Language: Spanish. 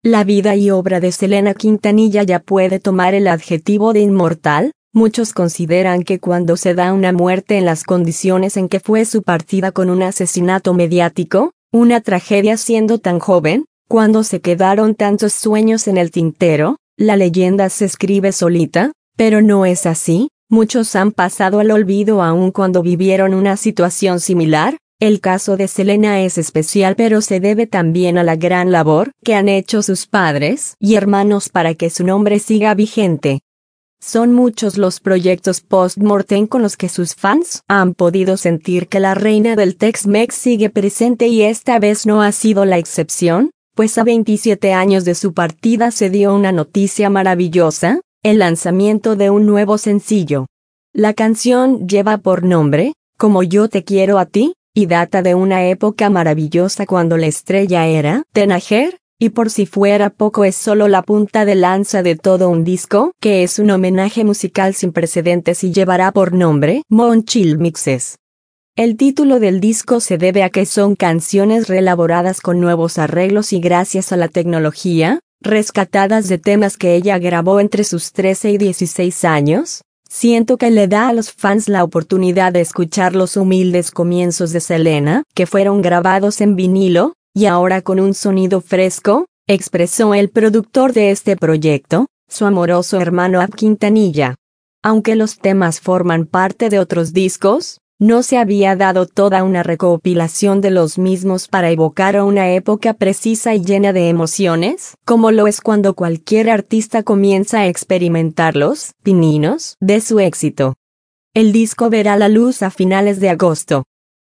La vida y obra de Selena Quintanilla ya puede tomar el adjetivo de inmortal. Muchos consideran que cuando se da una muerte en las condiciones en que fue su partida con un asesinato mediático, una tragedia siendo tan joven, cuando se quedaron tantos sueños en el tintero, la leyenda se escribe solita, pero no es así. Muchos han pasado al olvido aun cuando vivieron una situación similar. El caso de Selena es especial, pero se debe también a la gran labor que han hecho sus padres y hermanos para que su nombre siga vigente. Son muchos los proyectos post-mortem con los que sus fans han podido sentir que la reina del Tex-Mex sigue presente, y esta vez no ha sido la excepción, pues a 27 años de su partida se dio una noticia maravillosa: el lanzamiento de un nuevo sencillo. La canción lleva por nombre Como yo te quiero a ti, y data de una época maravillosa cuando la estrella era Tenajer, y por si fuera poco es solo la punta de lanza de todo un disco que es un homenaje musical sin precedentes y llevará por nombre Monchill Mixes. El título del disco se debe a que son canciones reelaboradas con nuevos arreglos y gracias a la tecnología, rescatadas de temas que ella grabó entre sus 13 y 16 años. Siento que le da a los fans la oportunidad de escuchar los humildes comienzos de Selena, que fueron grabados en vinilo, y ahora con un sonido fresco, expresó el productor de este proyecto, su amoroso hermano Ab Quintanilla. Aunque los temas forman parte de otros discos, no se había dado toda una recopilación de los mismos para evocar a una época precisa y llena de emociones, como lo es cuando cualquier artista comienza a experimentar los pininos de su éxito. El disco verá la luz a finales de agosto.